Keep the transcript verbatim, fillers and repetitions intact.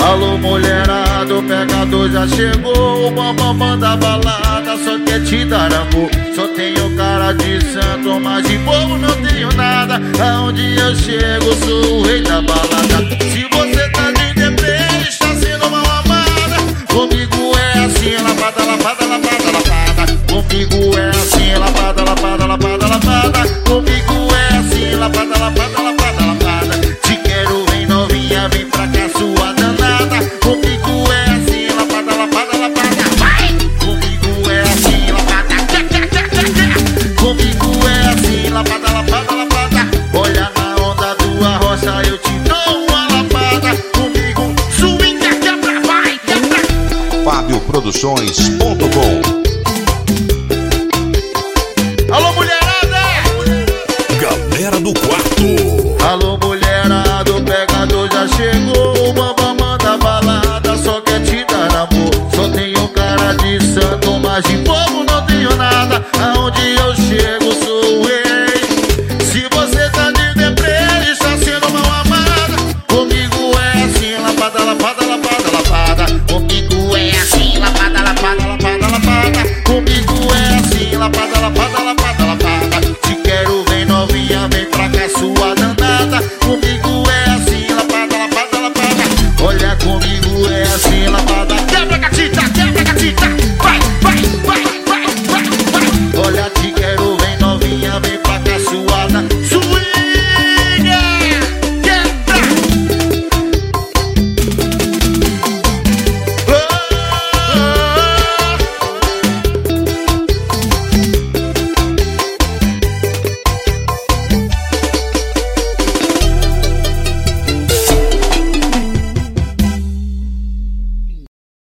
Alô mulherada, o pegador já chegou. O bambambam da balada só quer te dar amor. Só tenho cara de santo, mas de bobo não tenho nada. Aonde eu chego sou o rei da balada. Se você tá de deprê, está sendo mal amada. Comigo é assim, lapada, lapada, lapada, lapada. Comigo é assim, lapada, lapada, lapada, lapada. Comigo é assim, lapada, lapada, lapada, lapada. Te quero, vem novinha, vem pra cá, sua danada. Comigo é assim, lapada, lapada, lapada. Vai! Comigo é assim, lapada. Comigo é assim, lapada, lapada, lapada. Olha na onda do arrocha, eu te dou uma lapada. Comigo, swing, quebra, vai, quebra. Fábio Produções ponto com. Alô mulherada! Galera do quarto. Alô mulherada, o pegador já chegou. O bambambam da balada só quer te dar amor. Só tenho cara de santo, mas de